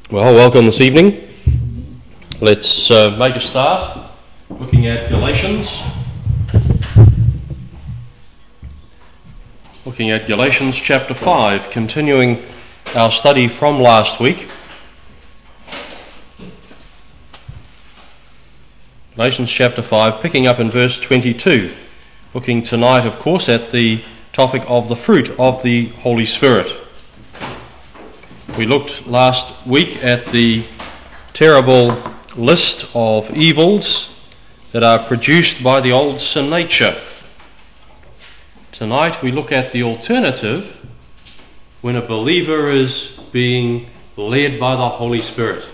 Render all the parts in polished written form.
Well, welcome this evening. Let's make a start looking at Galatians. Looking at Galatians chapter 5, continuing our study from last week. Galatians chapter 5, picking up in verse 22. Looking tonight, of course, at the topic of the fruit of the Holy Spirit. We looked last week at the terrible list of evils that are produced by the old sin nature. Tonight we look at the alternative when a believer is being led by the Holy Spirit.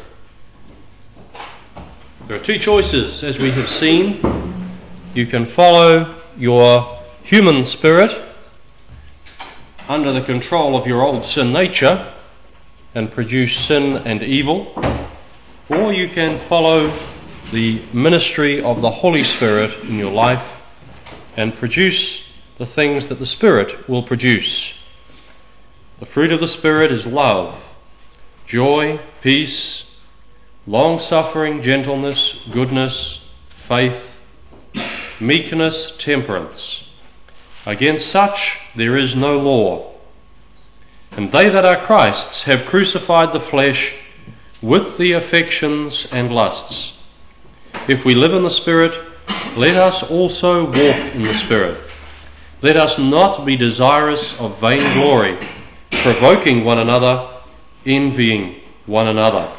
There are two choices, as we have seen. You can follow your human spirit under the control of your old sin nature and produce sin and evil, or you can follow the ministry of the Holy Spirit in your life and produce the things that the Spirit will produce. The fruit of the Spirit is love, joy, peace, long-suffering, gentleness, goodness, faith, meekness, temperance. Against such there is no law. And they that are Christ's have crucified the flesh with the affections and lusts. If we live in the Spirit, let us also walk in the Spirit. Let us not be desirous of vain glory, provoking one another, envying one another.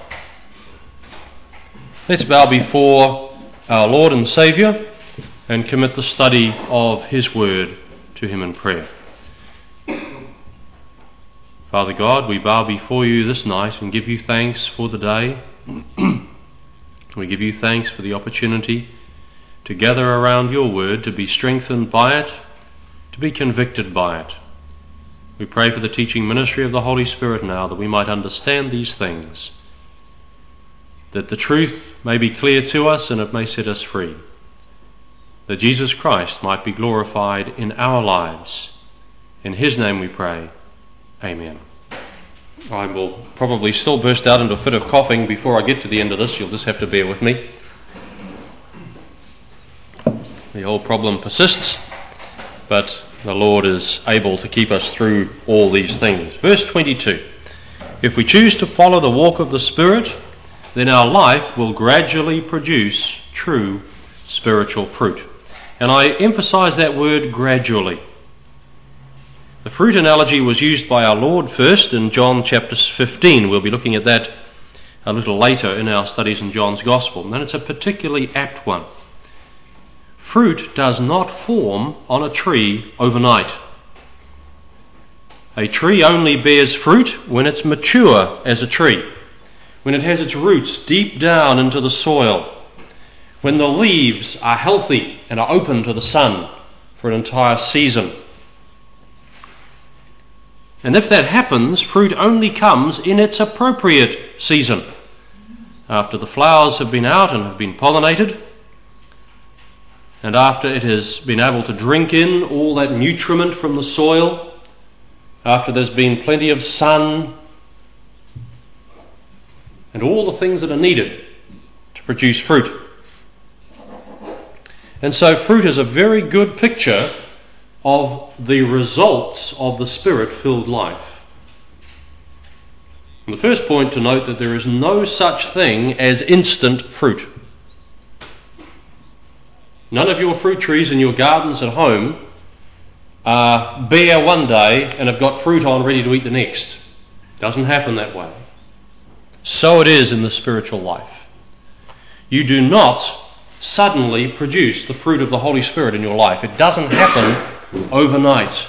Let's bow before our Lord and Saviour and commit the study of His Word to Him in prayer. Father God, we bow before you this night and give you thanks for the day. We give you thanks for the opportunity to gather around your word, to be strengthened by it, to be convicted by it. We pray for the teaching ministry of the Holy Spirit now, that we might understand these things, that the truth may be clear to us and it may set us free, that Jesus Christ might be glorified in our lives. In His name we pray. Amen. I will probably still burst out into a fit of coughing before I get to the end of this. You'll just have to bear with me. The whole problem persists, but the Lord is able to keep us through all these things. Verse 22. If we choose to follow the walk of the Spirit, then our life will gradually produce true spiritual fruit. And I emphasize that word gradually. The fruit analogy was used by our Lord first in John chapter 15. We'll be looking at that a little later in our studies in John's Gospel. And it's a particularly apt one. Fruit does not form on a tree overnight. A tree only bears fruit when it's mature as a tree, when it has its roots deep down into the soil, when the leaves are healthy and are open to the sun for an entire season. And if that happens, fruit only comes in its appropriate season, after the flowers have been out and have been pollinated, and after it has been able to drink in all that nutriment from the soil, after there's been plenty of sun, and all the things that are needed to produce fruit. And so fruit is a very good picture of the results of the Spirit-filled life. And the first point to note that there is no such thing as instant fruit. None of your fruit trees in your gardens at home are bare one day and have got fruit on ready to eat the next. Doesn't happen that way. So it is in the spiritual life. You do not suddenly produce the fruit of the Holy Spirit in your life. It doesn't happen overnight.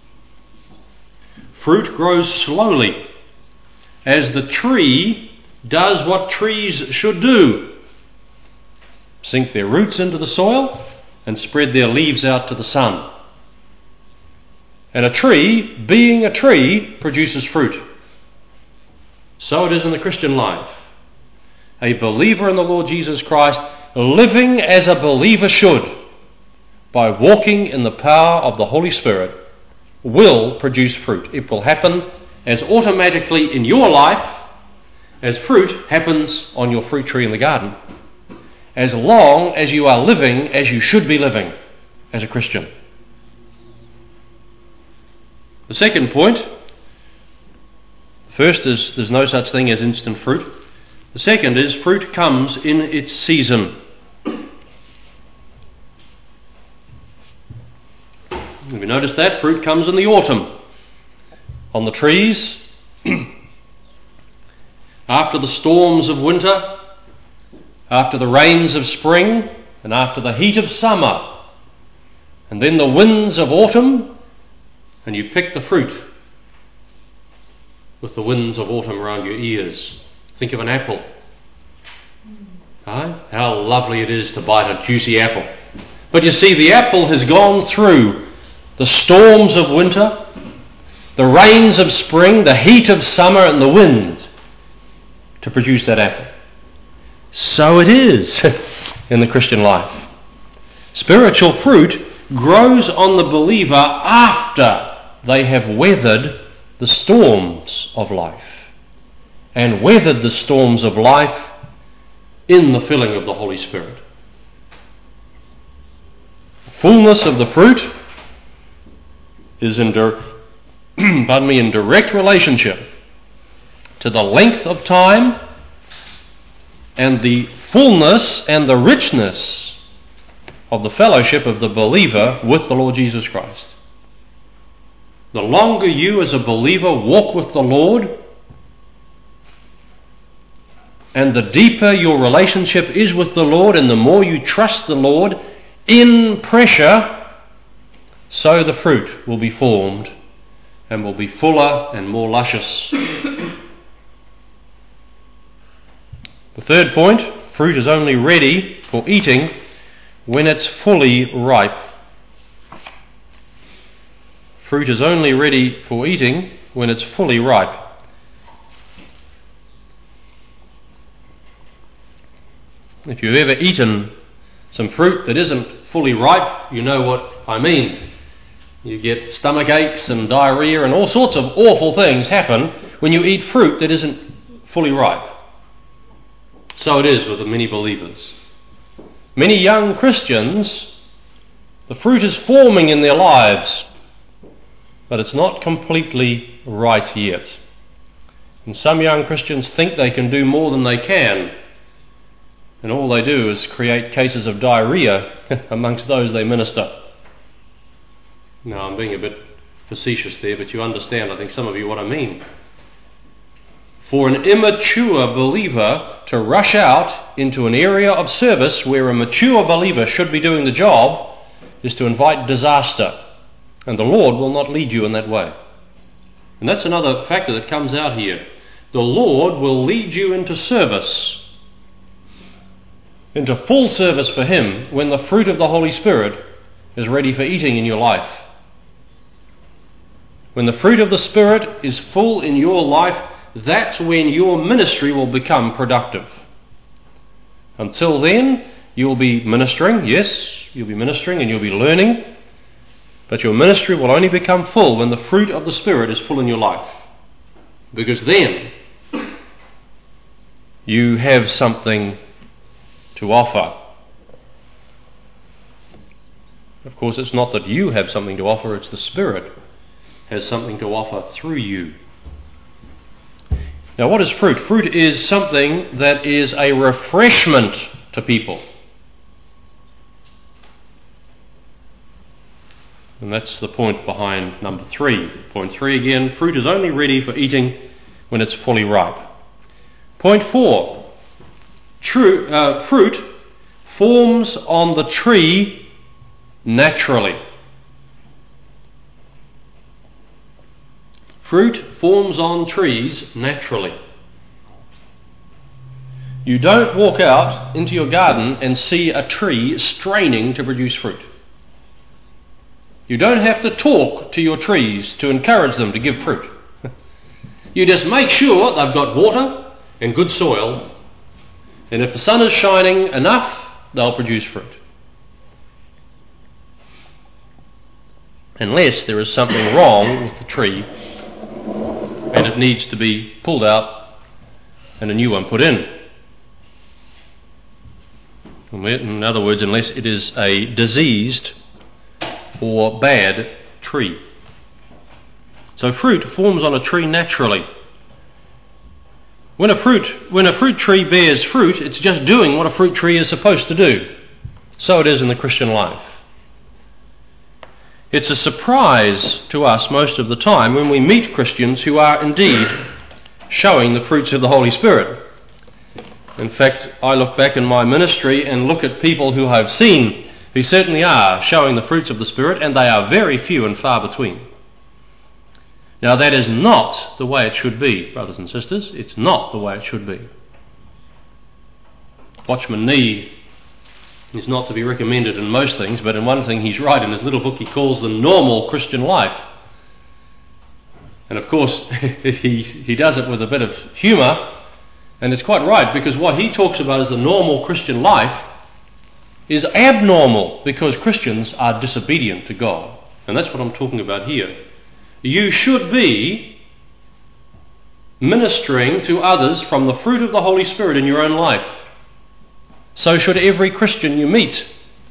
Fruit grows slowly as the tree does what trees should do: sink their roots into the soil and spread their leaves out to the sun. And a tree, being a tree, produces fruit. So it is in the Christian life. A believer in the Lord Jesus Christ, living as a believer should, by walking in the power of the Holy Spirit, will produce fruit. It will happen as automatically in your life as fruit happens on your fruit tree in the garden, as long as you are living as you should be living as a Christian. The second point, first is there's no such thing as instant fruit. The second is fruit comes in its season. Have you noticed that? Fruit comes in the autumn on the trees, after the storms of winter, after the rains of spring, and after the heat of summer, and then the winds of autumn, and you pick the fruit with the winds of autumn around your ears. Think of an apple. Right? How lovely it is to bite a juicy apple. But you see, the apple has gone through the storms of winter, the rains of spring, the heat of summer, and the wind to produce that apple. So it is in the Christian life. Spiritual fruit grows on the believer after they have weathered the storms of life, and weathered the storms of life in the filling of the Holy Spirit. Fullness of the fruit is in direct relationship to the length of time and the fullness and the richness of the fellowship of the believer with the Lord Jesus Christ. The longer you as a believer walk with the Lord, and the deeper your relationship is with the Lord, and the more you trust the Lord in pressure, so the fruit will be formed and will be fuller and more luscious. The third point, fruit is only ready for eating when it's fully ripe. Fruit is only ready for eating when it's fully ripe. If you've ever eaten some fruit that isn't fully ripe, you know what I mean. You get stomach aches and diarrhea and all sorts of awful things happen when you eat fruit that isn't fully ripe. So it is with many believers. Many young Christians, the fruit is forming in their lives, but it's not completely right yet. And some young Christians think they can do more than they can, and all they do is create cases of diarrhea amongst those they minister. Now, I'm being a bit facetious there, but you understand, I think, some of you, what I mean. For an immature believer to rush out into an area of service where a mature believer should be doing the job is to invite disaster. And the Lord will not lead you in that way. And that's another factor that comes out here. The Lord will lead you into service, into full service for Him, when the fruit of the Holy Spirit is ready for eating in your life. When the fruit of the Spirit is full in your life, that's when your ministry will become productive. Until then, you'll be ministering, yes, you'll be ministering and you'll be learning, but your ministry will only become full when the fruit of the Spirit is full in your life. Because then you have something to offer. Of course, it's not that you have something to offer, it's the Spirit has something to offer through you. Now, what is fruit? Fruit is something that is a refreshment to people. And that's the point behind number 3. Point 3 again, fruit is only ready for eating when it's fully ripe. Point 4, fruit forms on the tree naturally. Fruit forms on trees naturally. You don't walk out into your garden and see a tree straining to produce fruit. You don't have to talk to your trees to encourage them to give fruit. You just make sure they've got water and good soil, and if the sun is shining enough, they'll produce fruit. Unless there is something wrong with the tree and it needs to be pulled out and a new one put in. In other words, unless it is a diseased or bad tree. So fruit forms on a tree naturally. When a fruit tree bears fruit, it's just doing what a fruit tree is supposed to do. So it is in the Christian life. It's a surprise to us most of the time when we meet Christians who are indeed showing the fruits of the Holy Spirit. In fact, I look back in my ministry and look at people who I've seen who certainly are showing the fruits of the Spirit, and they are very few and far between. Now, that is not the way it should be, brothers and sisters. It's not the way it should be. Watchman Nee is not to be recommended in most things, but in one thing he's right. In his little book he calls the normal Christian life. And of course he does it with a bit of humour, and it's quite right, because what he talks about as the normal Christian life is abnormal, because Christians are disobedient to God. And that's what I'm talking about here. You should be ministering to others from the fruit of the Holy Spirit in your own life. So should every Christian you meet.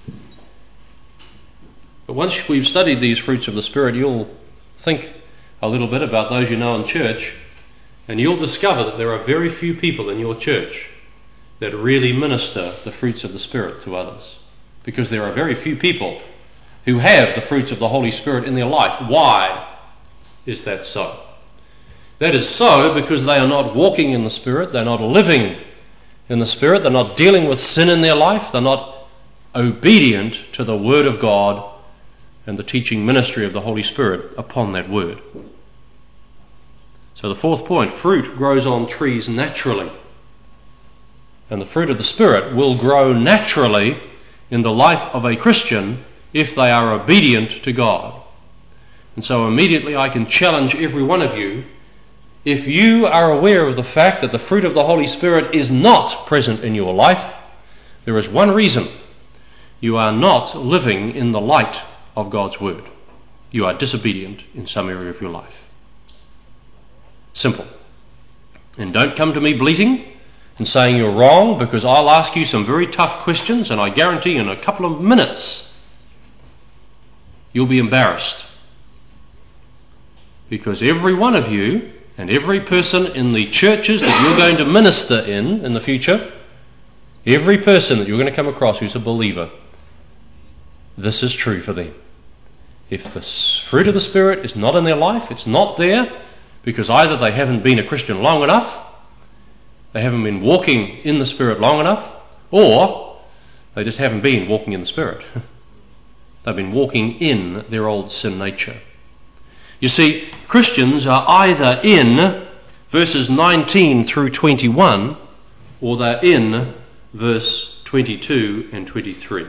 But once we've studied these fruits of the Spirit, you'll think a little bit about those you know in church, and you'll discover that there are very few people in your church that really minister the fruits of the Spirit to others. Because there are very few people who have the fruits of the Holy Spirit in their life. Why is that so? That is so because they are not walking in the Spirit, they're not living in the Spirit, they're not dealing with sin in their life, they're not obedient to the Word of God and the teaching ministry of the Holy Spirit upon that Word. So the fourth point, fruit grows on trees naturally. And the fruit of the Spirit will grow naturally in the life of a Christian if they are obedient to God. And so immediately I can challenge every one of you, if you are aware of the fact that the fruit of the Holy Spirit is not present in your life, there is one reason. You are not living in the light of God's Word. You are disobedient in some area of your life. Simple. And don't come to me bleating and saying you're wrong, because I'll ask you some very tough questions, and I guarantee in a couple of minutes you'll be embarrassed. Because every one of you and every person in the churches that you're going to minister in the future, every person that you're going to come across who's a believer, this is true for them. If the fruit of the Spirit is not in their life, it's not there because either they haven't been a Christian long enough, they haven't been walking in the Spirit long enough, or they just haven't been walking in the Spirit. They've been walking in their old sin nature. You see, Christians are either in verses 19 through 21, or they're in verse 22 and 23.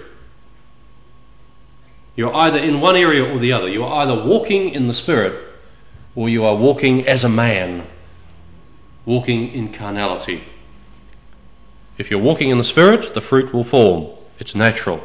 You're either in one area or the other. You are either walking in the Spirit, or you are walking as a man, walking in carnality. If you're walking in the Spirit, the fruit will form. It's natural.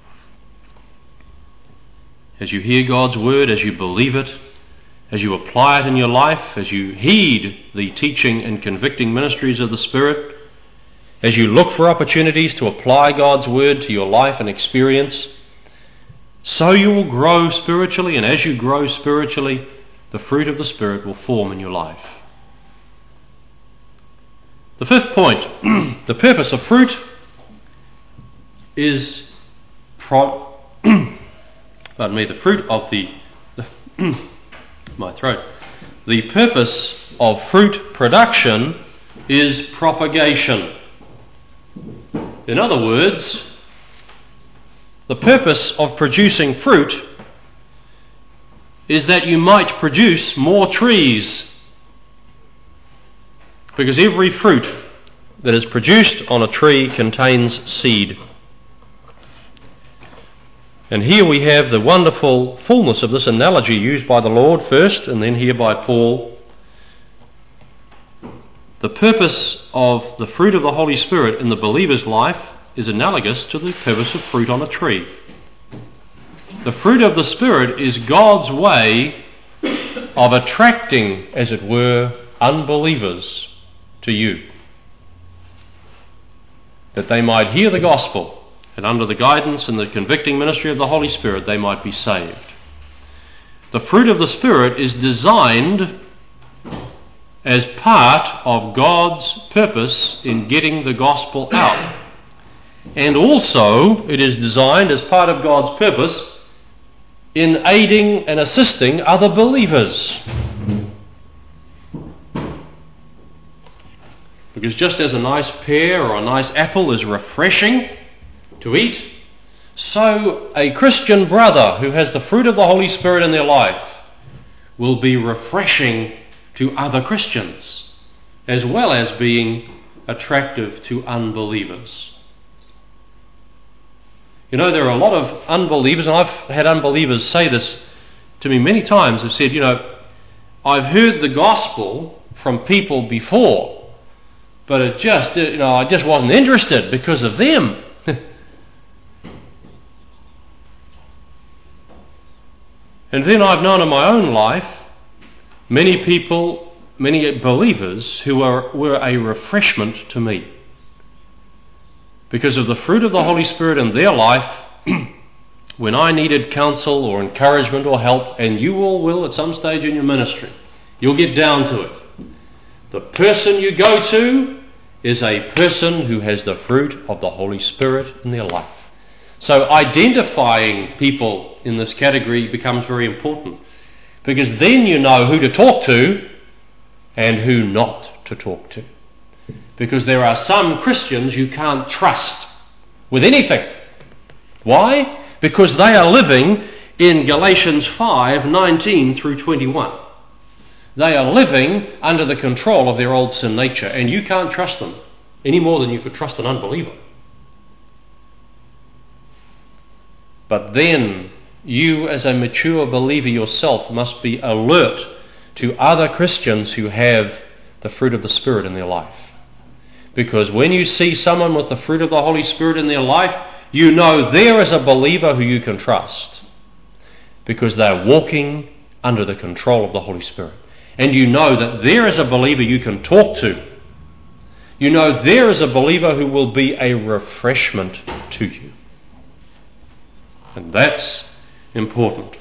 As you hear God's word, as you believe it, as you apply it in your life, as you heed the teaching and convicting ministries of the Spirit, as you look for opportunities to apply God's word to your life and experience, so you will grow spiritually, and as you grow spiritually, the fruit of the Spirit will form in your life. The fifth point, the purpose of fruit is the fruit of the purpose of fruit production is propagation. In other words, the purpose of producing fruit is that you might produce more trees. Because every fruit that is produced on a tree contains seed. And here we have the wonderful fullness of this analogy used by the Lord first, and then here by Paul. The purpose of the fruit of the Holy Spirit in the believer's life is analogous to the purpose of fruit on a tree. The fruit of the Spirit is God's way of attracting, as it were, unbelievers to you. that they might hear the gospel, and under the guidance and the convicting ministry of the Holy Spirit they might be saved. The fruit of the Spirit is designed as part of God's purpose in getting the gospel out. And also it is designed as part of God's purpose in aiding and assisting other believers. Because just as a nice pear or a nice apple is refreshing to eat, so a Christian brother who has the fruit of the Holy Spirit in their life will be refreshing to other Christians, as well as being attractive to unbelievers. You know, there are a lot of unbelievers, and I've had unbelievers say this to me many times. They've said, I've heard the gospel from people before, but I just wasn't interested because of them. And then I've known in my own life many believers who were a refreshment to me. Because of the fruit of the Holy Spirit in their life, when I needed counsel or encouragement or help, and you all will at some stage in your ministry, you'll get down to it. The person you go to is a person who has the fruit of the Holy Spirit in their life. So identifying people in this category becomes very important, because then you know who to talk to and who not to talk to. Because there are some Christians you can't trust with anything. Why? Because they are living in Galatians 5:19 through 21. They are living under the control of their old sin nature, and you can't trust them any more than you could trust an unbeliever. But then you, as a mature believer yourself, must be alert to other Christians who have the fruit of the Spirit in their life. Because when you see someone with the fruit of the Holy Spirit in their life, you know there is a believer who you can trust, because they're walking under the control of the Holy Spirit. And you know that there is a believer you can talk to. You know there is a believer who will be a refreshment to you. And that's important.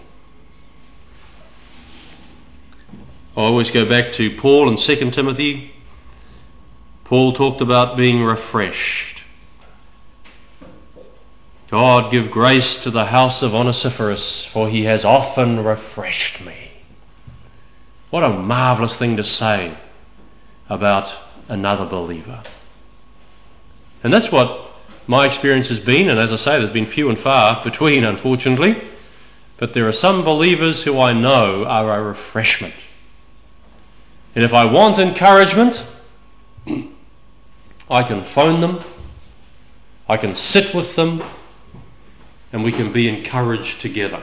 I always go back to Paul in 2 Timothy. Paul talked about being refreshed. God give grace to the house of Onesiphorus, for he has often refreshed me. What a marvellous thing to say about another believer. And that's what my experience has been, and as I say, there's been few and far between, unfortunately. But there are some believers who I know are a refreshment. And if I want encouragement, I can phone them, I can sit with them, and we can be encouraged together.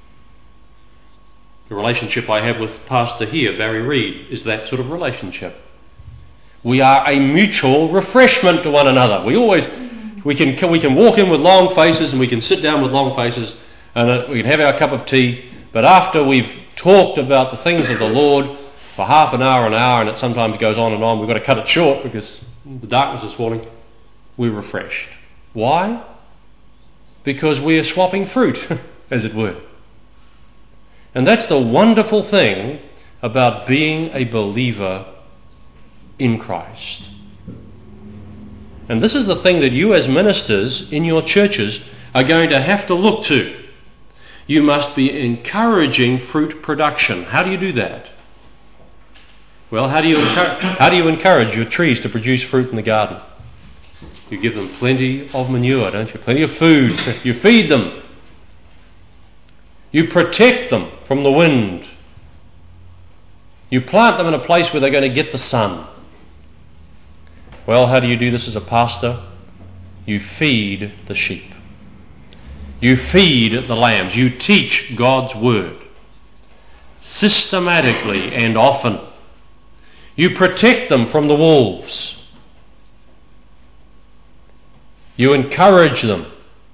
The relationship I have with Pastor here, Barry Reed, is that sort of relationship. We are a mutual refreshment to one another. We can walk in with long faces, and we can sit down with long faces, and we can have our cup of tea, but after we've talked about the things of the Lord for half an hour, and it sometimes goes on and on, we've got to cut it short because the darkness is falling, we're refreshed. Why? Because we are swapping fruit, as it were. And that's the wonderful thing about being a believer in Christ. And this is the thing that you as ministers in your churches are going to have to look to. You must be encouraging fruit production. How do you do that? Well, how do you encourage your trees to produce fruit in the garden? You give them plenty of manure, don't you? Plenty of food. You feed them. You protect them from the wind. You plant them in a place where they're going to get the sun. Well, how do you do this as a pastor? You feed the sheep. You feed the lambs. You teach God's word systematically and often. You protect them from the wolves. You encourage them.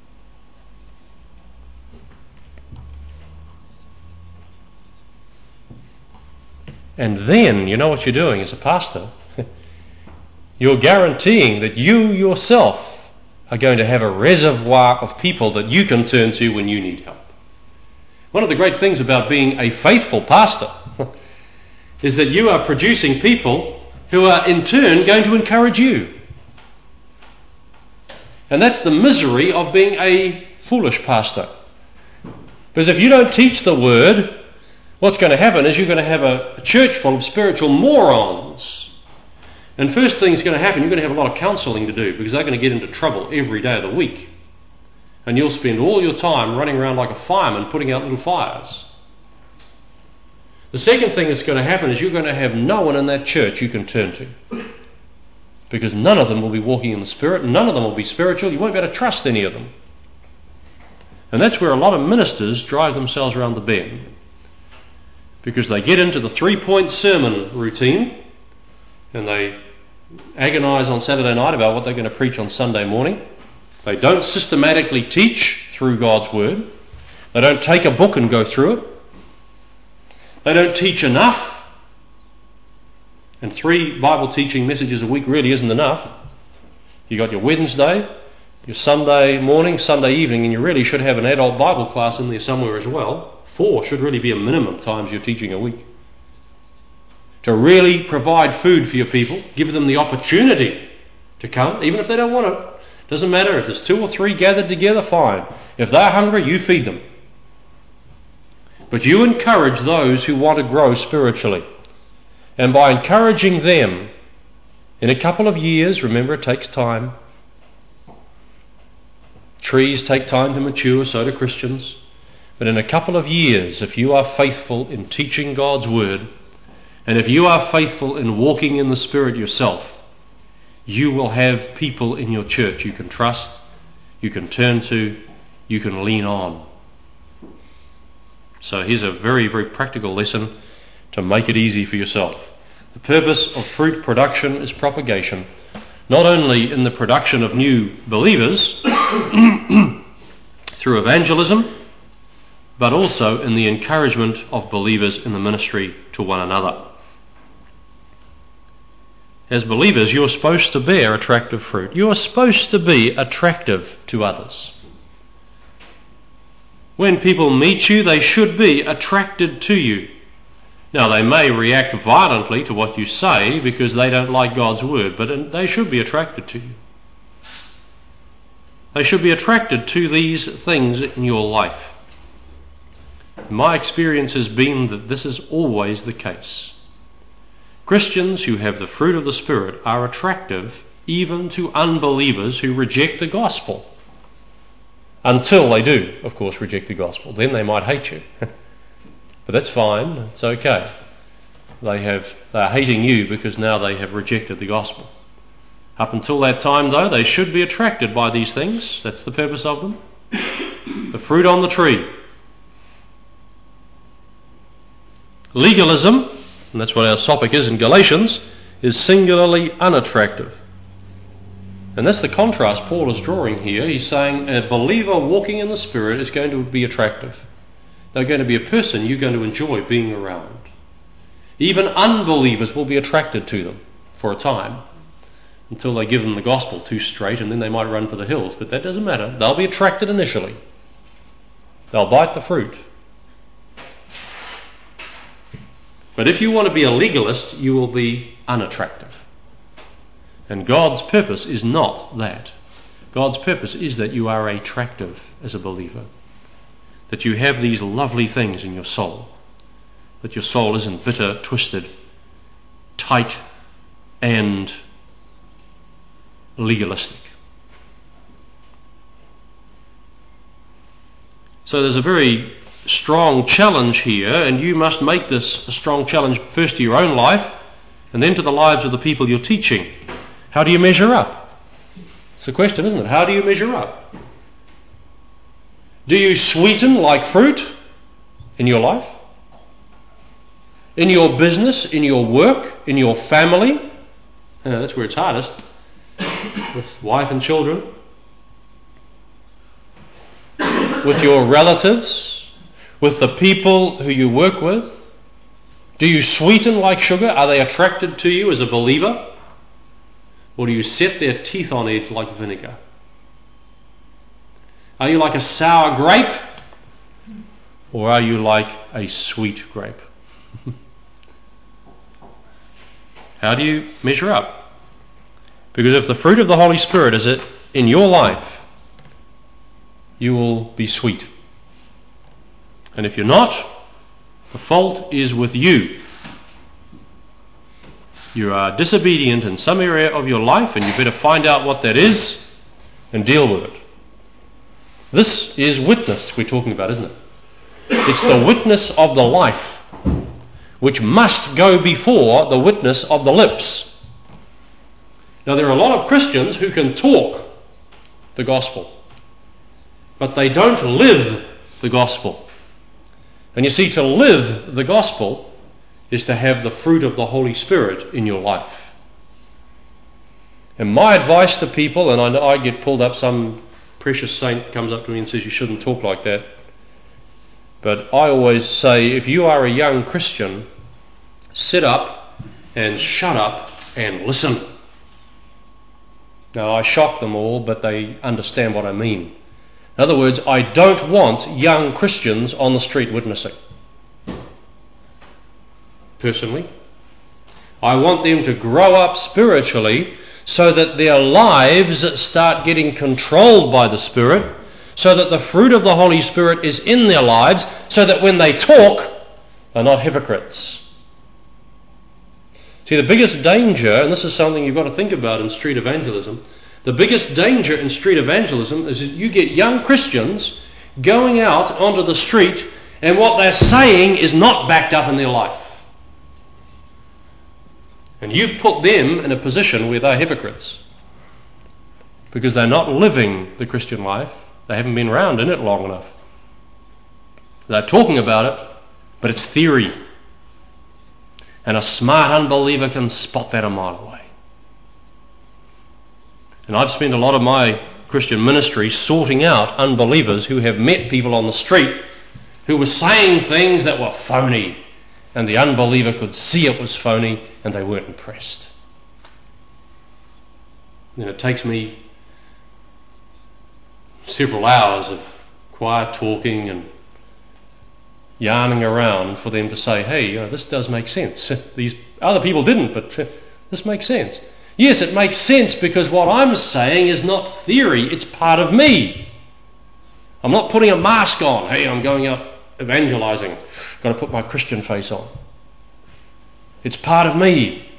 And then, you know what you're doing as a pastor? You're guaranteeing that you yourself are going to have a reservoir of people that you can turn to when you need help. One of the great things about being a faithful pastor is that you are producing people who are in turn going to encourage you. And that's the misery of being a foolish pastor. Because if you don't teach the word, what's going to happen is you're going to have a church full of spiritual morons. And first thing's going to happen, you're going to have a lot of counselling to do, because they're going to get into trouble every day of the week. And you'll spend all your time running around like a fireman putting out little fires. The second thing that's going to happen is you're going to have no one in that church you can turn to. Because none of them will be walking in the Spirit, none of them will be spiritual, you won't be able to trust any of them. And that's where a lot of ministers drive themselves around the bend. Because they get into the 3-point sermon routine, and they agonise on Saturday night about what they're going to preach on Sunday morning. They don't systematically teach through God's Word. They don't take a book and go through it. They don't teach enough. And 3 Bible teaching messages a week really isn't enough. You got your Wednesday, your Sunday morning, Sunday evening, and you really should have an adult Bible class in there somewhere as well. 4 should really be a minimum times you're teaching a week. To really provide food for your people, give them the opportunity to come, even if they don't want it. Doesn't matter if there's 2 or 3 gathered together, fine. If they're hungry, you feed them. But you encourage those who want to grow spiritually. And by encouraging them, in a couple of years, remember it takes time. Trees take time to mature, so do Christians. But in a couple of years, if you are faithful in teaching God's Word, and if you are faithful in walking in the Spirit yourself, you will have people in your church you can trust, you can turn to, you can lean on. So here's a very, very practical lesson to make it easy for yourself. The purpose of fruit production is propagation, not only in the production of new believers through evangelism, but also in the encouragement of believers in the ministry to one another. As believers, you are supposed to bear attractive fruit. You are supposed to be attractive to others. When people meet you, they should be attracted to you. Now, they may react violently to what you say because they don't like God's Word, but they should be attracted to you. They should be attracted to these things in your life. My experience has been that this is always the case. Christians who have the fruit of the Spirit are attractive even to unbelievers who reject the gospel. Until they do, of course, reject the gospel. Then they might hate you. But that's fine, it's okay. They're hating you because now they have rejected the gospel. Up until that time, though, they should be attracted by these things. That's the purpose of them. The fruit on the tree. Legalism, and that's what our topic is in Galatians, is singularly unattractive. And that's the contrast Paul is drawing here. He's saying a believer walking in the Spirit is going to be attractive. They're going to be a person you're going to enjoy being around. Even unbelievers will be attracted to them for a time, until they give them the gospel too straight, and then they might run for the hills. But that doesn't matter. They'll be attracted initially. They'll bite the fruit. But if you want to be a legalist, you will be unattractive. And God's purpose is not that. God's purpose is that you are attractive as a believer. That you have these lovely things in your soul. That your soul isn't bitter, twisted, tight, and legalistic. So there's a very strong challenge here, and you must make this a strong challenge first to your own life and then to the lives of the people you're teaching. How do you measure up? It's a question, isn't it? How do you measure up? Do you sweeten like fruit in your life? In your business, in your work, in your family? That's where it's hardest. With wife and children. With your relatives. With the people who you work with. Do you sweeten like sugar? Are they attracted to you as a believer? Or do you set their teeth on edge like vinegar? Are you like a sour grape? Or are you like a sweet grape? How do you measure up? Because if the fruit of the Holy Spirit is in your life, you will be sweet. And if you're not, the fault is with you. You are disobedient in some area of your life, and you better find out what that is and deal with it. This is witness we're talking about, isn't it? It's the witness of the life, which must go before the witness of the lips. Now, there are a lot of Christians who can talk the gospel, but they don't live the gospel. And you see, to live the gospel is to have the fruit of the Holy Spirit in your life. And my advice to people, and I know I get pulled up, some precious saint comes up to me and says you shouldn't talk like that, but I always say, if you are a young Christian, sit up and shut up and listen. Now, I shock them all, but they understand what I mean. In other words, I don't want young Christians on the street witnessing. Personally, I want them to grow up spiritually so that their lives start getting controlled by the Spirit, so that the fruit of the Holy Spirit is in their lives, so that when they talk, they're not hypocrites. See, the biggest danger, and this is something you've got to think about in street evangelism, the biggest danger in street evangelism is that you get young Christians going out onto the street and what they're saying is not backed up in their life. And you've put them in a position where they're hypocrites because they're not living the Christian life. They haven't been around in it long enough. They're talking about it, but it's theory. And a smart unbeliever can spot that a mile away. And I've spent a lot of my Christian ministry sorting out unbelievers who have met people on the street who were saying things that were phony, and the unbeliever could see it was phony and they weren't impressed. And it takes me several hours of quiet talking and yarning around for them to say, hey, this does make sense. These other people didn't, but this makes sense. Yes, it makes sense because what I'm saying is not theory, it's part of me. I'm not putting a mask on. Hey, I'm going out evangelizing. Got to put my Christian face on. It's part of me.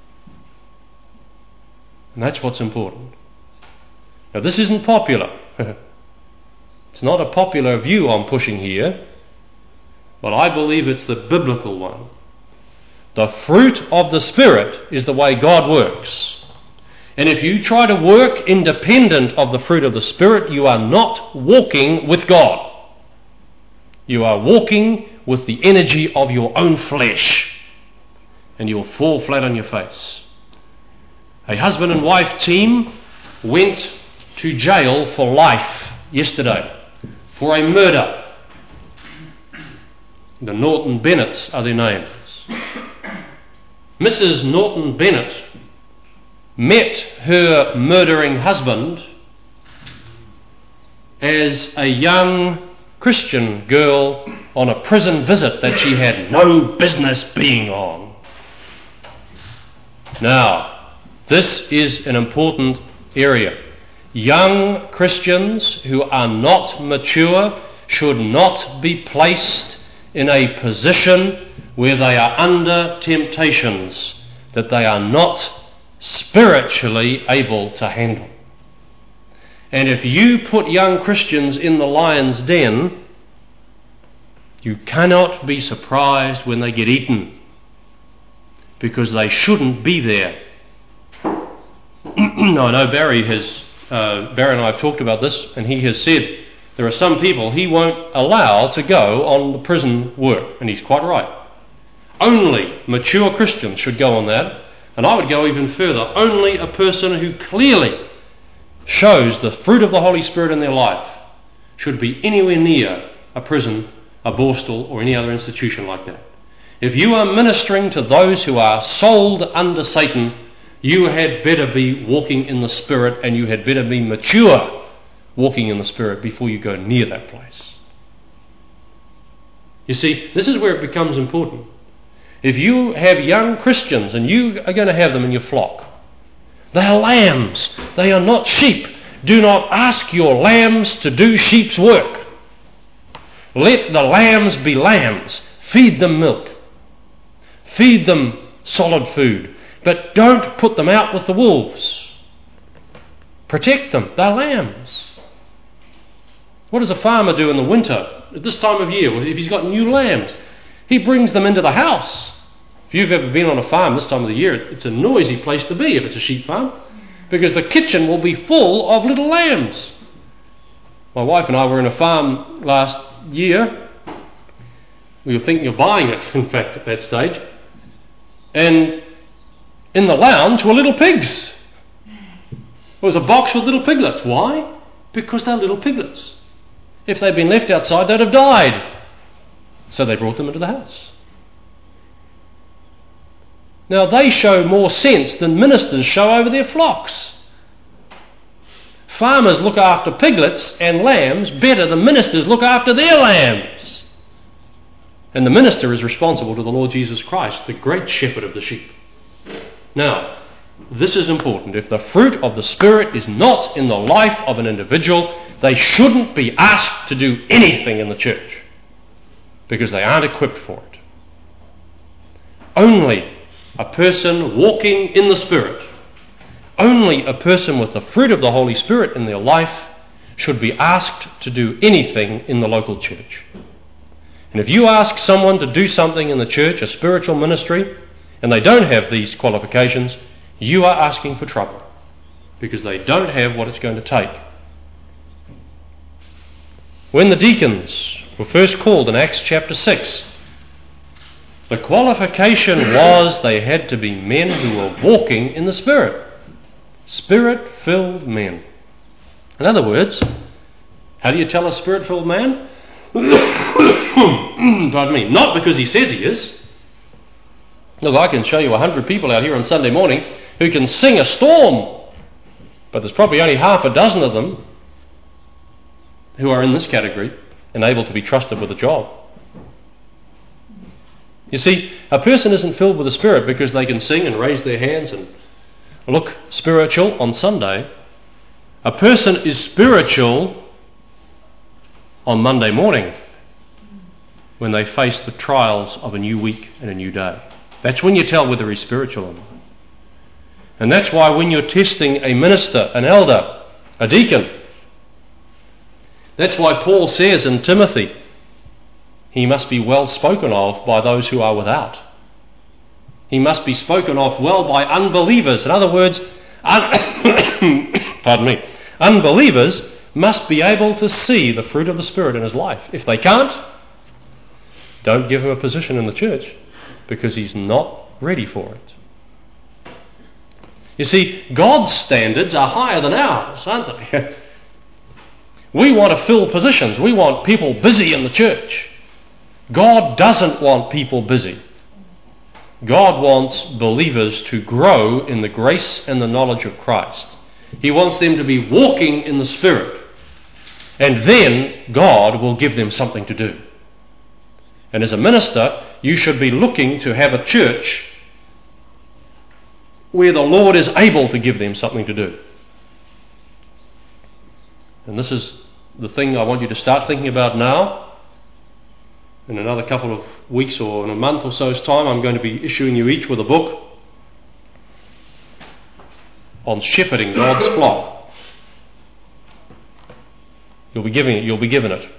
And that's what's important. Now, this isn't popular. It's not a popular view I'm pushing here, but I believe it's the biblical one. The fruit of the Spirit is the way God works. And if you try to work independent of the fruit of the Spirit, you are not walking with God. You are walking with the energy of your own flesh, and you'll fall flat on your face. A husband and wife team went to jail for life yesterday for a murder. The Norton Bennetts are their names. Mrs. Norton Bennett met her murdering husband as a young Christian girl on a prison visit that she had no business being on. Now, this is an important area. Young Christians who are not mature should not be placed in a position where they are under temptations that they are not spiritually able to handle. And if you put young Christians in the lion's den, you cannot be surprised when they get eaten, because they shouldn't be there. Now, I know Barry and I have talked about this, and he has said there are some people he won't allow to go on the prison work, and he's quite right. Only mature Christians should go on that, and I would go even further. Only a person who clearly shows the fruit of the Holy Spirit in their life should be anywhere near a prison, a borstal, or any other institution like that. If you are ministering to those who are sold under Satan, you had better be walking in the Spirit, and you had better be mature walking in the Spirit before you go near that place. You see, this is where it becomes important. If you have young Christians and you are going to have them in your flock, they are lambs. They are not sheep. Do not ask your lambs to do sheep's work. Let the lambs be lambs. Feed them milk. Feed them solid food. But don't put them out with the wolves. Protect them. They're lambs. What does a farmer do in the winter at this time of year if he's got new lambs? He brings them into the house. If you've ever been on a farm this time of the year, it's a noisy place to be if it's a sheep farm, because the kitchen will be full of little lambs. My wife and I were in a farm last year. We were thinking of buying it, in fact, at that stage. And in the lounge were little pigs. There was a box with little piglets. Why? Because they're little piglets. If they'd been left outside, they'd have died. So they brought them into the house. Now they show more sense than ministers show over their flocks. Farmers look after piglets and lambs better than ministers look after their lambs. And the minister is responsible to the Lord Jesus Christ, the great shepherd of the sheep. Now, this is important. If the fruit of the Spirit is not in the life of an individual, they shouldn't be asked to do anything in the church, because they aren't equipped for it. Only a person walking in the Spirit, only a person with the fruit of the Holy Spirit in their life should be asked to do anything in the local church. And if you ask someone to do something in the church, a spiritual ministry, and they don't have these qualifications, you are asking for trouble, because they don't have what it's going to take. When the deacons were first called in Acts chapter 6, the qualification was they had to be men who were walking in the Spirit. Spirit-filled men. In other words, how do you tell a Spirit-filled man? Pardon me. Not because he says he is. Look, I can show you 100 people out here on Sunday morning who can sing a storm, but there's probably only half a dozen of them who are in this category and able to be trusted with a job. You see, a person isn't filled with the Spirit because they can sing and raise their hands and look spiritual on Sunday. A person is spiritual on Monday morning when they face the trials of a new week and a new day. That's when you tell whether he's spiritual or not. And that's why when you're testing a minister, an elder, a deacon, that's why Paul says in Timothy, he must be well spoken of by those who are without. He must be spoken of well by unbelievers. In other words, unbelievers must be able to see the fruit of the Spirit in his life. If they can't, don't give him a position in the church, because he's not ready for it. You see, God's standards are higher than ours, aren't they? We want to fill positions. We want people busy in the church. God doesn't want people busy. God wants believers to grow in the grace and the knowledge of Christ. He wants them to be walking in the Spirit. And then God will give them something to do. And as a minister, you should be looking to have a church where the Lord is able to give them something to do. And this is the thing I want you to start thinking about now. In another couple of weeks or in a month or so's time, I'm going to be issuing you each with a book on shepherding God's flock. You'll be given it.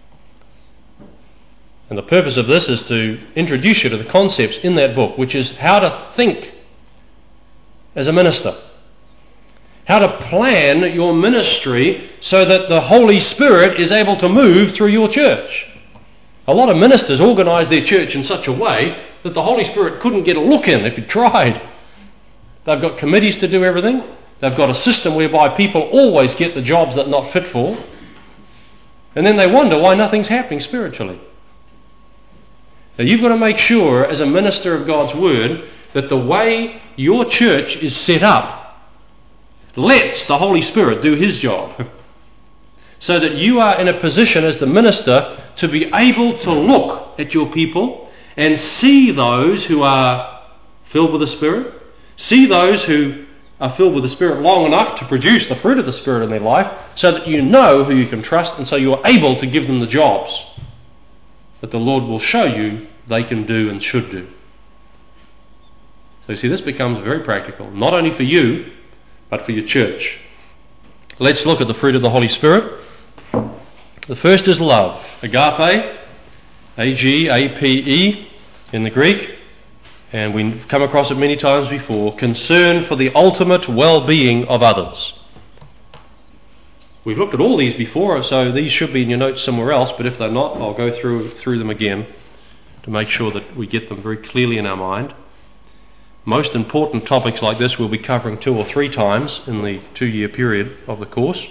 And the purpose of this is to introduce you to the concepts in that book, which is how to think as a minister. How to plan your ministry so that the Holy Spirit is able to move through your church. A lot of ministers organise their church in such a way that the Holy Spirit couldn't get a look in if he tried. They've got committees to do everything. They've got a system whereby people always get the jobs they're not fit for. And then they wonder why nothing's happening spiritually. Now you've got to make sure as a minister of God's Word that the way your church is set up lets the Holy Spirit do his job. so that you are in a position as the minister to be able to look at your people and see those who are filled with the Spirit, see those who are filled with the Spirit long enough to produce the fruit of the Spirit in their life, so that you know who you can trust, and so you are able to give them the jobs that the Lord will show you they can do and should do. So you see, this becomes very practical, not only for you, but for your church. Let's look at the fruit of the Holy Spirit. The first is love. Agape, A-G-A-P-E in the Greek, and we've come across it many times before, concern for the ultimate well-being of others. We've looked at all these before, so these should be in your notes somewhere else, but if they're not, I'll go through them again to make sure that we get them very clearly in our mind. Most important topics like this we'll be covering 2 or 3 times in the 2-year period of the course.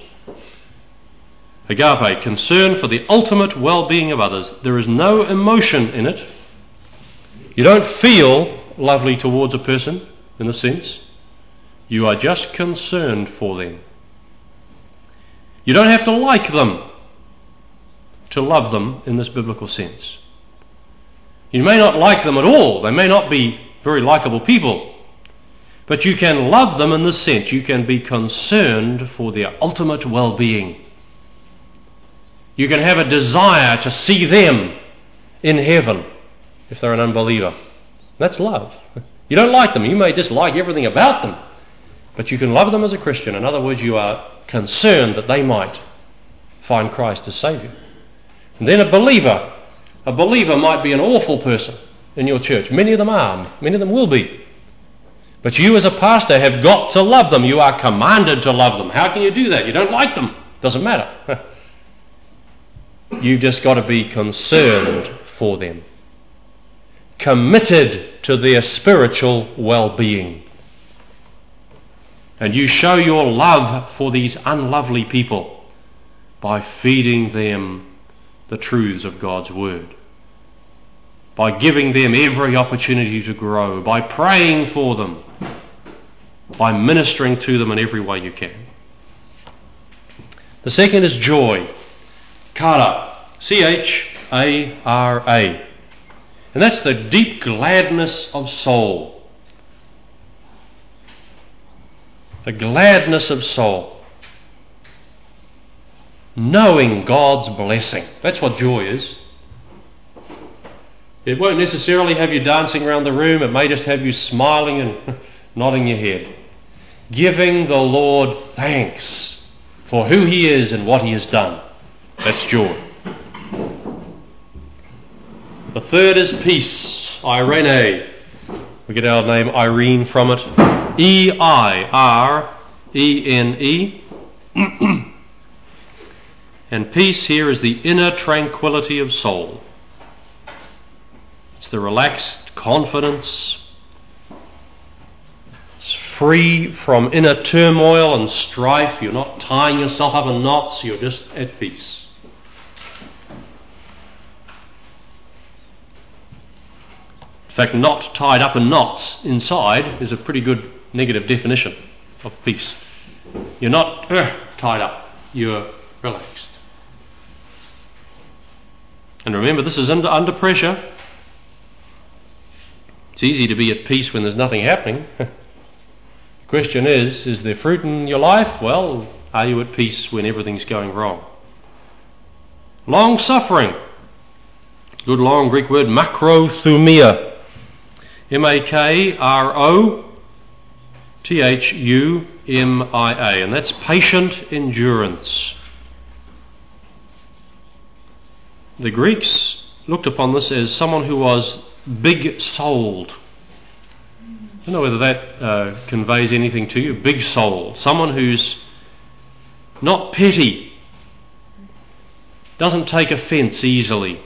Agape, concern for the ultimate well-being of others. There is no emotion in it. You don't feel lovely towards a person, in a sense. You are just concerned for them. You don't have to like them to love them in this biblical sense. You may not like them at all. They may not be very likable people. But you can love them in this sense. You can be concerned for their ultimate well-being. You can have a desire to see them in heaven if they're an unbeliever. That's love. You don't like them. You may dislike everything about them. But you can love them as a Christian. In other words, you are concerned that they might find Christ as Saviour. And then a believer might be an awful person in your church. Many of them are. Many of them will be. But you as a pastor have got to love them. You are commanded to love them. How can you do that? You don't like them. Doesn't matter. You've just got to be concerned for them. Committed to their spiritual well-being. And you show your love for these unlovely people by feeding them the truths of God's Word, by giving them every opportunity to grow, by praying for them, by ministering to them in every way you can. The second is joy. Chara, C-H-A-R-A. And that's the deep gladness of soul. The gladness of soul. Knowing God's blessing. That's what joy is. It won't necessarily have you dancing around the room. It may just have you smiling and nodding your head. Giving the Lord thanks for who He is and what He has done. That's joy. The third is peace. Irene. We get our name Irene from it. E-I-R-E-N-E. And peace here is the inner tranquility of soul. It's the relaxed confidence. It's free from inner turmoil and strife. You're not tying yourself up in knots. You're just at peace. In fact, not tied up in knots inside is a pretty good negative definition of peace. You're not tied up. You're relaxed. And remember, this is under pressure. It's easy to be at peace when there's nothing happening. The question is there fruit in your life? Well, are you at peace when everything's going wrong? Long suffering. Good long Greek word, makrothumia. M-A-K-R-O-T-H-U-M-I-A. And that's patient endurance. The Greeks looked upon this as someone who was big-souled. I don't know whether that conveys anything to you. Big-souled. Someone who's not petty. Doesn't take offence easily.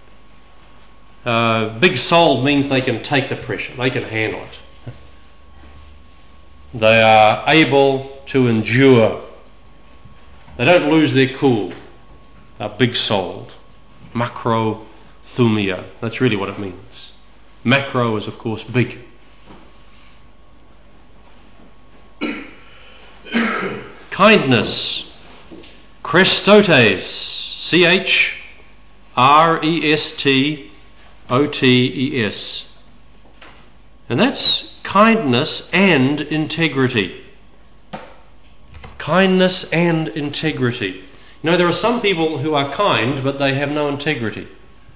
Big-souled means they can take the pressure. They can handle it. They are able to endure. They don't lose their cool. They're big-souled. Makrothumia. That's really what it means. Macro is, of course, big. Chrestotes, Chrestotes. And that's kindness and integrity. Kindness and integrity. You know, there are some people who are kind, but they have no integrity.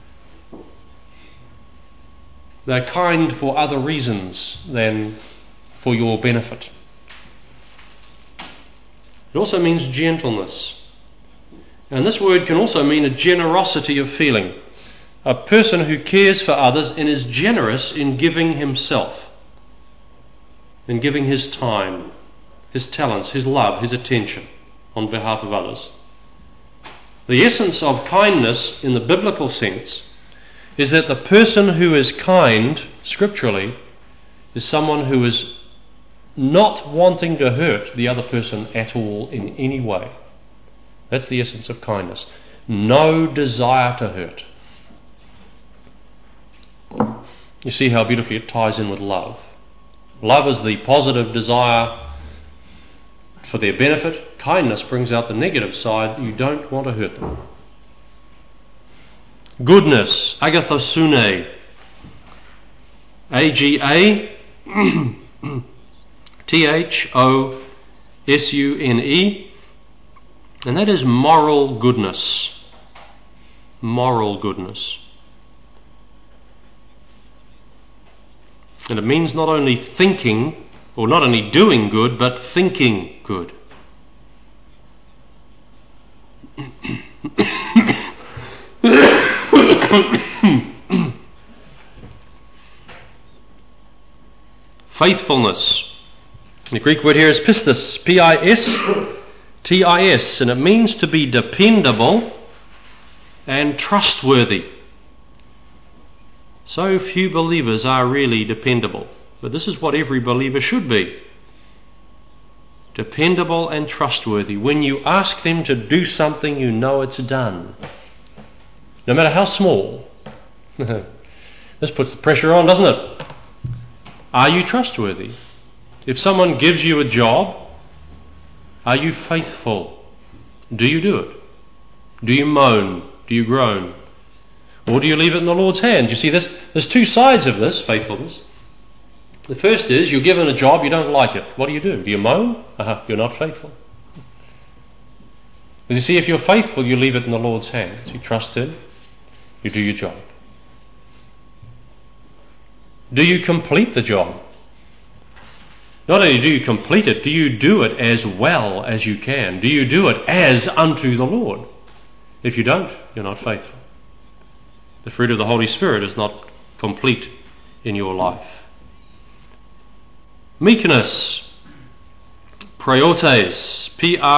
They're kind for other reasons than for your benefit. It also means gentleness. And this word can also mean a generosity of feeling. A person who cares for others and is generous in giving himself, in giving his time, his talents, his love, his attention on behalf of others. The essence of kindness in the biblical sense is that the person who is kind, scripturally, is someone who is not wanting to hurt the other person at all in any way. That's the essence of kindness. No desire to hurt. You see how beautifully it ties in with love. Love is the positive desire for their benefit. Kindness brings out the negative side. You don't want to hurt them. Goodness, agathosune, Agathosune, and that is moral goodness. Moral goodness. And it means not only thinking, or not only doing good, but thinking good. Faithfulness. The Greek word here is pistis, P-I-S-T-I-S, and it means to be dependable and trustworthy. So few believers are really dependable, but this is what every believer should be. Dependable and trustworthy. When you ask them to do something, you know it's done. No matter how small. This puts the pressure on, doesn't it? Are you trustworthy? If someone gives you a job, are you faithful? Do you do it? Do you moan? Do you groan? Or do you leave it in the Lord's hands? You see, there's two sides of this faithfulness. The first is, you're given a job, you don't like it. What do? Do you moan? You're not faithful. Because you see, if you're faithful, you leave it in the Lord's hands. You trust Him, you do your job. Do you complete the job? Not only do you complete it, do you do it as well as you can? Do you do it as unto the Lord? If you don't, you're not faithful. The fruit of the Holy Spirit is not complete in your life. Meekness. Praotes.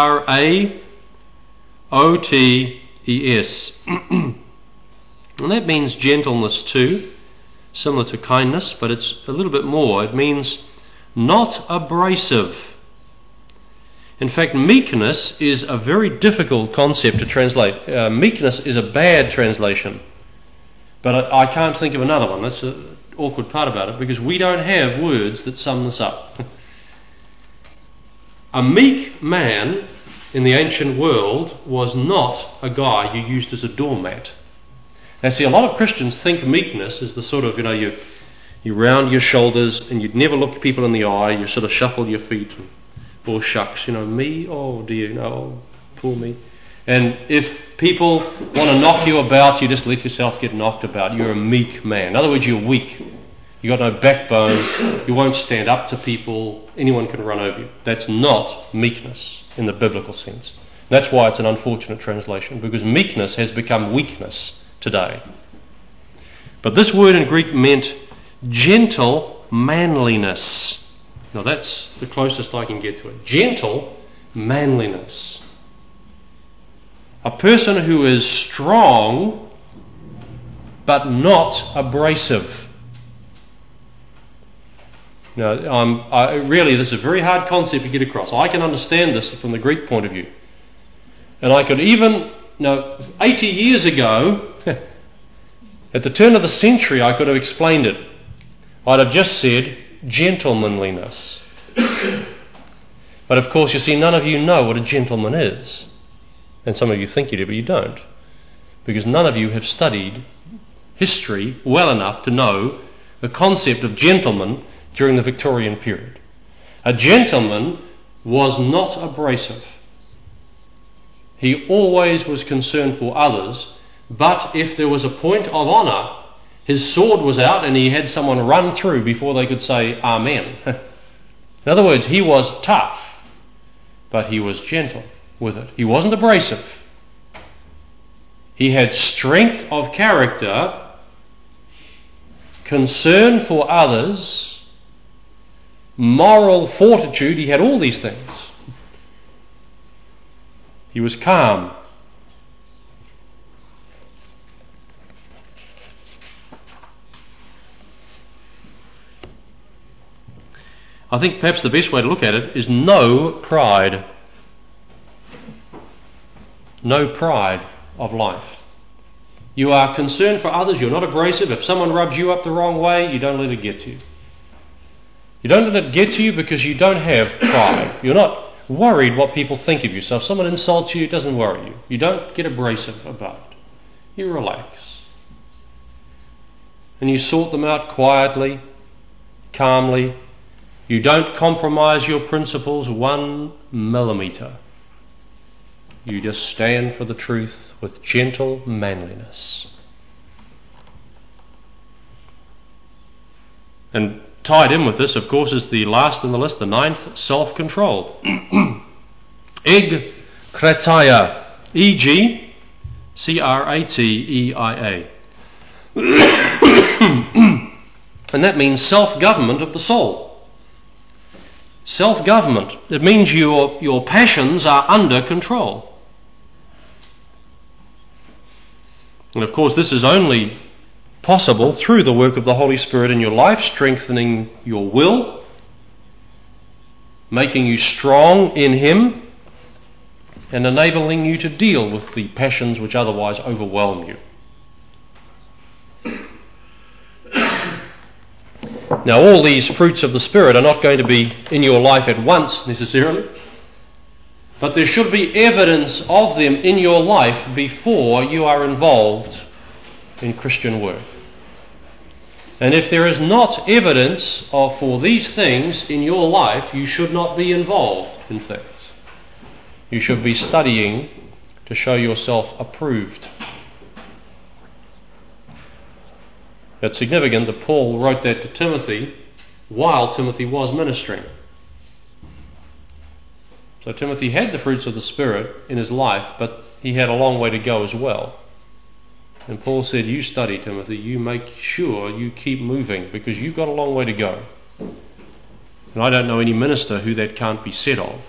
P-R-A-O-T-E-S. And that means gentleness too, similar to kindness, but it's a little bit more. It means not abrasive. In fact, meekness is a very difficult concept to translate. Meekness is a bad translation. But I can't think of another one. That's the awkward part about it, because we don't have words that sum this up. A meek man in the ancient world was not a guy you used as a doormat. Now see, a lot of Christians think meekness is the sort of, you round your shoulders and you'd never look people in the eye, you sort of shuffle your feet and, oh shucks, me, oh dear, no, poor me. And if people want to knock you about, you just let yourself get knocked about. You're a meek man. In other words, you're weak. You've got no backbone. You won't stand up to people. Anyone can run over you. That's not meekness in the biblical sense. That's why it's an unfortunate translation, because meekness has become weakness today. But this word in Greek meant gentle manliness. Now that's the closest I can get to it. Gentle manliness. A person who is strong but not abrasive. Now, really, this is a very hard concept to get across. I can understand this from the Greek point of view. And I could even, 80 years ago, at the turn of the century, I could have explained it. I'd have just said gentlemanliness. But of course, you see, none of you know what a gentleman is. And some of you think you do, but you don't. Because none of you have studied history well enough to know the concept of gentleman during the Victorian period. A gentleman was not abrasive. He always was concerned for others, but if there was a point of honour, his sword was out and he had someone run through before they could say Amen. In other words, he was tough, but he was gentle with it. He wasn't abrasive. He had strength of character, concern for others, moral fortitude. He had all these things. He was calm. I think perhaps the best way to look at it is no pride. No pride of life. You are concerned for others, you're not abrasive. If someone rubs you up the wrong way, you don't let it get to you. You don't let it get to you because you don't have pride. You're not worried what people think of you. So if someone insults you, it doesn't worry you. You don't get abrasive about it. You relax. And you sort them out quietly, calmly. You don't compromise your principles 1 millimetre. You just stand for the truth with gentle manliness. And tied in with this, of course, is the last in the list, the 9th, self-control. Eg krateia. E-G C-R-A-T-E-I-A. And that means self-government of the soul. Self-government. It means your passions are under control. And of course this is only possible through the work of the Holy Spirit in your life, strengthening your will, making you strong in Him, and enabling you to deal with the passions which otherwise overwhelm you. Now all these fruits of the Spirit are not going to be in your life at once necessarily, but there should be evidence of them in your life before you are involved in Christian work. And if there is not evidence for these things in your life, you should not be involved in things. You should be studying to show yourself approved. It's significant that Paul wrote that to Timothy while Timothy was ministering. So Timothy had the fruits of the Spirit in his life, but he had a long way to go as well. And Paul said, you study, Timothy, you make sure you keep moving, because you've got a long way to go. And I don't know any minister who that can't be said of.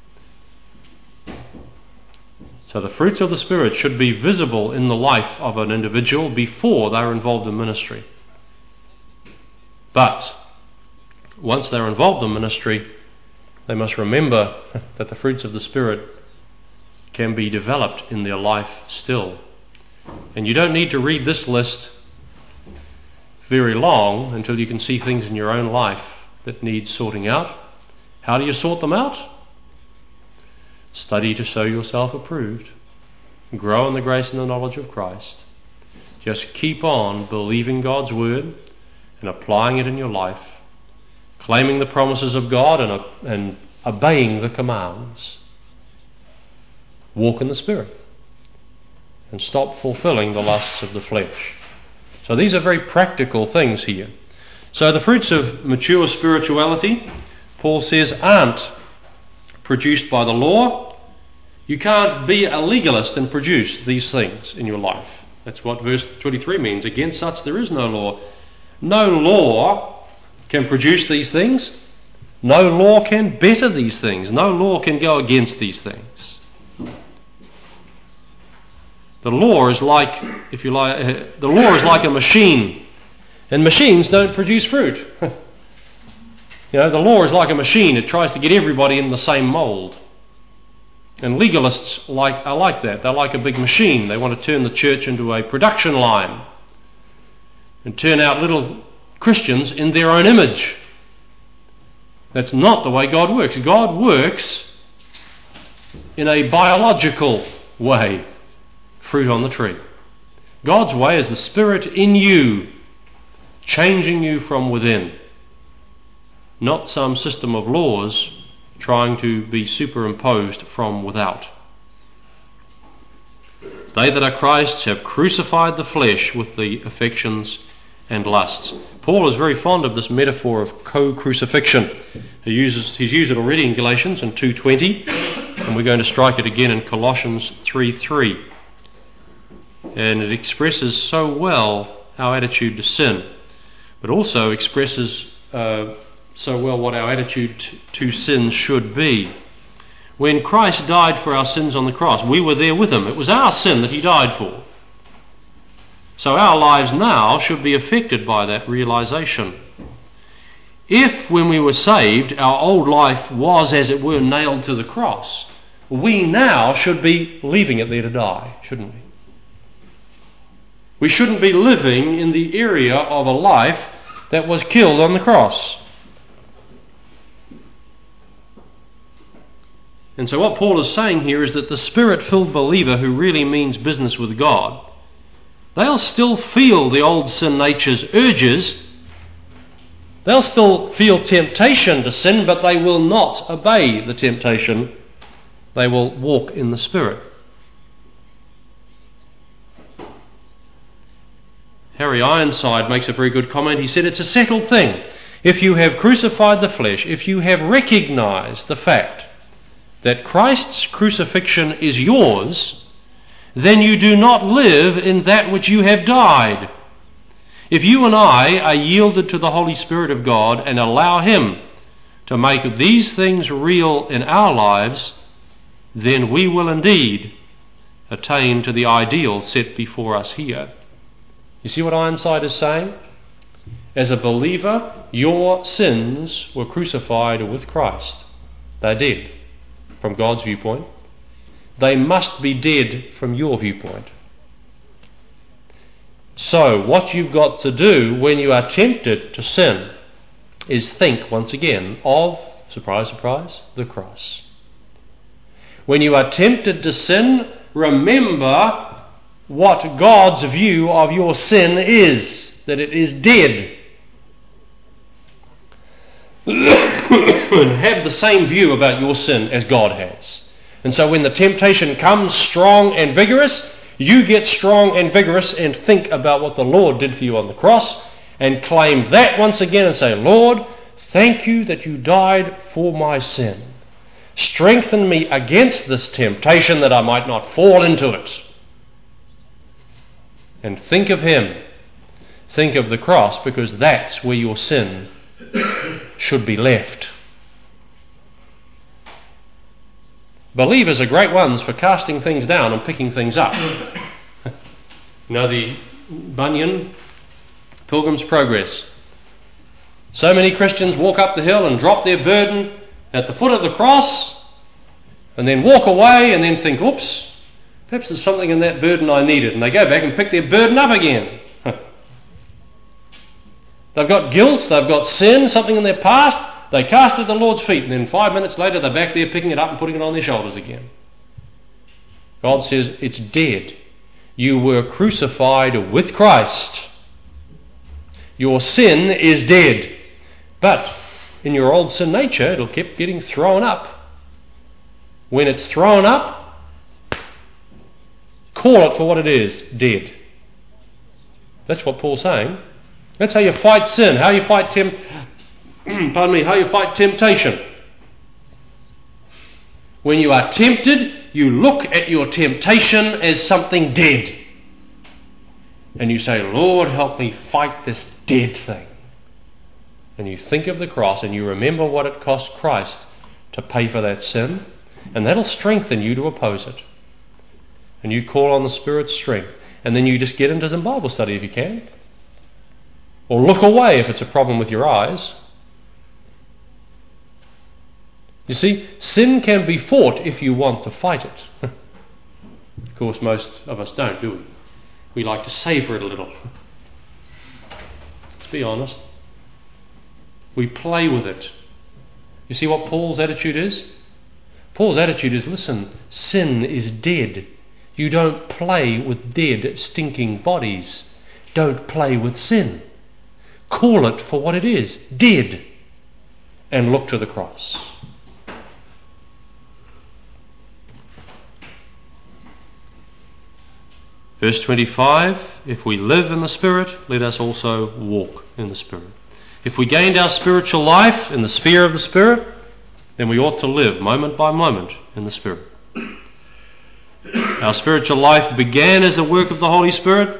So the fruits of the Spirit should be visible in the life of an individual before they're involved in ministry. But once they're involved in ministry, they must remember that the fruits of the Spirit can be developed in their life still. And you don't need to read this list very long until you can see things in your own life that need sorting out. How do you sort them out? Study to show yourself approved. Grow in the grace and the knowledge of Christ. Just keep on believing God's word and applying it in your life, claiming the promises of God and obeying the commands. Walk in the Spirit and stop fulfilling the lusts of the flesh. So these are very practical things here. So the fruits of mature spirituality, Paul says, aren't produced by the law. You can't be a legalist and produce these things in your life. That's what verse 23 means. Against such there is no law. No law can produce these things. No law can better these things. No law can go against these things. The law is like, the law is like a machine, and machines don't produce fruit. The law is like a machine. It tries to get everybody in the same mould. And legalists are like that. They're like a big machine. They want to turn the church into a production line and turn out little Christians in their own image. That's not the way God works. God works in a biological way, fruit on the tree. God's way is the Spirit in you, changing you from within, not some system of laws trying to be superimposed from without. They that are Christ's have crucified the flesh with the affections and lusts. Paul is very fond of this metaphor of co-crucifixion. He's used it already in Galatians in 2:20, and we're going to strike it again in Colossians 3:3. And it expresses so well our attitude to sin, but also expresses so well what our attitude to sin should be. When Christ died for our sins on the cross, we were there with him. It was our sin that he died for. So our lives now should be affected by that realization. If, when we were saved, our old life was, as it were, nailed to the cross, we now should be leaving it there to die, shouldn't we? We shouldn't be living in the area of a life that was killed on the cross. And so what Paul is saying here is that the Spirit-filled believer who really means business with God, they'll still feel the old sin nature's urges. They'll still feel temptation to sin, but they will not obey the temptation. They will walk in the Spirit. Harry Ironside makes a very good comment. He said, it's a settled thing. If you have crucified the flesh, if you have recognized the fact that Christ's crucifixion is yours, then you do not live in that which you have died. If you and I are yielded to the Holy Spirit of God and allow him to make these things real in our lives, then we will indeed attain to the ideal set before us here. You see what Ironside is saying? As a believer, your sins were crucified with Christ. They're dead from God's viewpoint. They must be dead from your viewpoint. So what you've got to do when you are tempted to sin is think once again of, surprise, surprise, the cross. When you are tempted to sin, remember what God's view of your sin is, that it is dead. And have the same view about your sin as God has. And so when the temptation comes strong and vigorous, you get strong and vigorous and think about what the Lord did for you on the cross and claim that once again and say, Lord, thank you that you died for my sin. Strengthen me against this temptation that I might not fall into it. And think of him. Think of the cross, because that's where your sin should be left. Believers are great ones for casting things down and picking things up. You know the Bunyan, Pilgrim's Progress. So many Christians walk up the hill and drop their burden at the foot of the cross and then walk away and then think, oops, perhaps there's something in that burden I needed. And they go back and pick their burden up again. They've got guilt, they've got sin, something in their past. They cast it at the Lord's feet, and then 5 minutes later they're back there picking it up and putting it on their shoulders again. God says, it's dead. You were crucified with Christ. Your sin is dead. But in your old sin nature, it'll keep getting thrown up. When it's thrown up, call it for what it is, dead. That's what Paul's saying. That's how you fight sin, how you fight how you fight temptation. When you are tempted, you look at your temptation as something dead. And you say, Lord, help me fight this dead thing. And you think of the cross and you remember what it cost Christ to pay for that sin, and that'll strengthen you to oppose it. And you call on the Spirit's strength. And then you just get into some Bible study if you can. Or look away if it's a problem with your eyes. You see, sin can be fought if you want to fight it. Of course, most of us don't, do we? We like to savour it a little. Let's be honest. We play with it. You see what Paul's attitude is? Paul's attitude is, listen, sin is dead. You don't play with dead, stinking bodies. Don't play with sin. Call it for what it is, dead, and look to the cross. Verse 25, if we live in the Spirit, let us also walk in the Spirit. If we gained our spiritual life in the sphere of the Spirit, then we ought to live moment by moment in the Spirit. Our spiritual life began as the work of the Holy Spirit.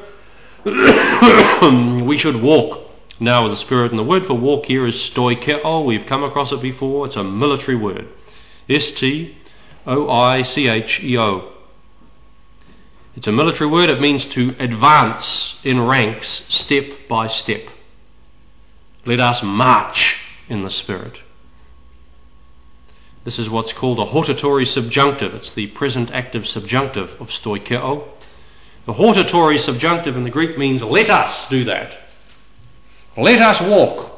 We should walk now with the Spirit. And the word for walk here is stoicheo. We've come across it before. It's a military word. S-T-O-I-C-H-E-O. It's a military word. It means to advance in ranks step by step. Let us march in the Spirit. This is what's called a hortatory subjunctive. It's the present active subjunctive of stoicheo. The hortatory subjunctive in the Greek means let us do that. Let us walk.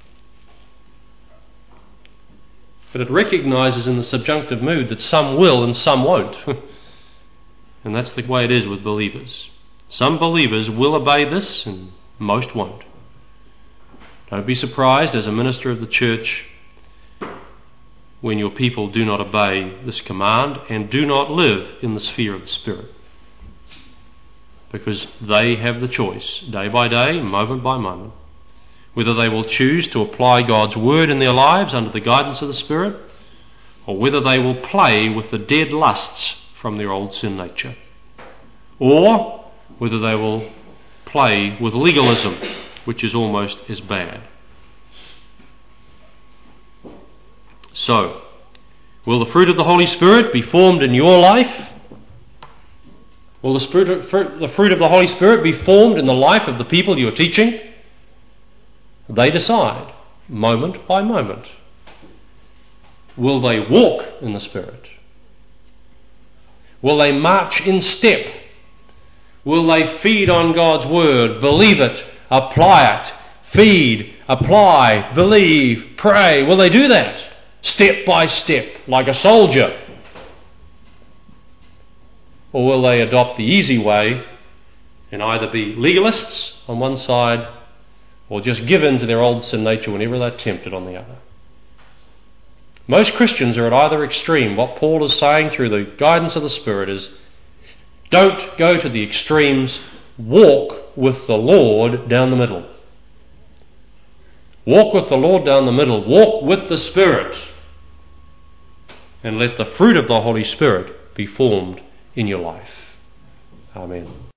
But it recognizes in the subjunctive mood that some will and some won't. And that's the way it is with believers. Some believers will obey this and most won't. Don't be surprised as a minister of the church when your people do not obey this command and do not live in the sphere of the Spirit. Because they have the choice, day by day, moment by moment, whether they will choose to apply God's word in their lives under the guidance of the Spirit, or whether they will play with the dead lusts from their old sin nature, or whether they will play with legalism, which is almost as bad. So, will the fruit of the Holy Spirit be formed in your life? Will the fruit of the Holy Spirit be formed in the life of the people you are teaching? They decide, moment by moment. Will they walk in the Spirit? Will they march in step? Will they feed on God's word, believe it, apply it, feed, apply, believe, pray? Will they do that step by step like a soldier? Or will they adopt the easy way and either be legalists on one side or just give in to their old sin nature whenever they're tempted on the other? Most Christians are at either extreme. What Paul is saying through the guidance of the Spirit is, don't go to the extremes, walk with the Lord down the middle. Walk with the Lord down the middle. Walk with the Spirit. And let the fruit of the Holy Spirit be formed in your life. Amen.